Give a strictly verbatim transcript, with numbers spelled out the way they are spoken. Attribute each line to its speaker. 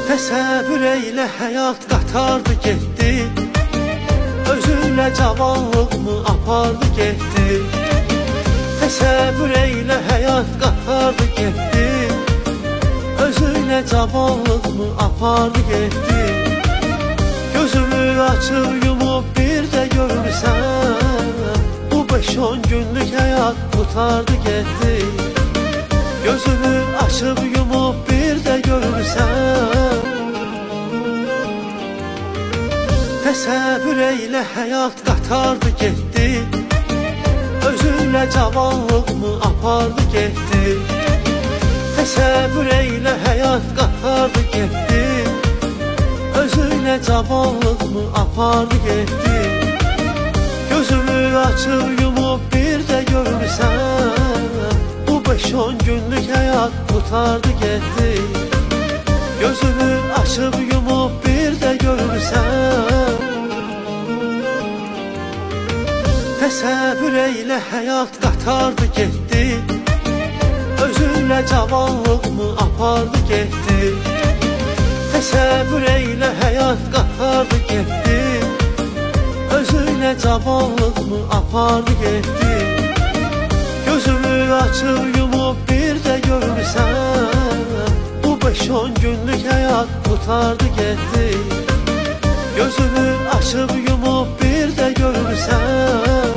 Speaker 1: Təsəvvür eylə həyat qatardı getdi, özünlə cavanlığımı apardı getdi. Təsəvvür eylə həyat qatardı getdi, özünlə cavanlığımı apardı getdi. Gözümü açıb yumub bir də görürsən, bu beş on günlük həyat qutardı getdi. Gözümü açıb yumub bir də görürsən, təsəvvür eylə həyat qatardı getdi, özünlə cavanlığımı apardı getdi. Təsəvvür eylə həyat qatardı getdi, özünlə cavanlığımı apardı getdi. Gözümü açıb yumub bir də görürsən, bu beş on günlük həyat qutardı getdi. Gözümü açıb yumub bir də görürsən, təsəvvür eylə həyat qatardı getdi, özünlə cavanlığımı apardı getdi. Təsəvvür eylə həyat qatardı getdi, özünlə cavanlığımı apardı getdi. Gözümü açıb yumub bir də görürsən, bu beş on günlük həyat qutardı getdi. Gözümü açıb yumub bir də görürsən.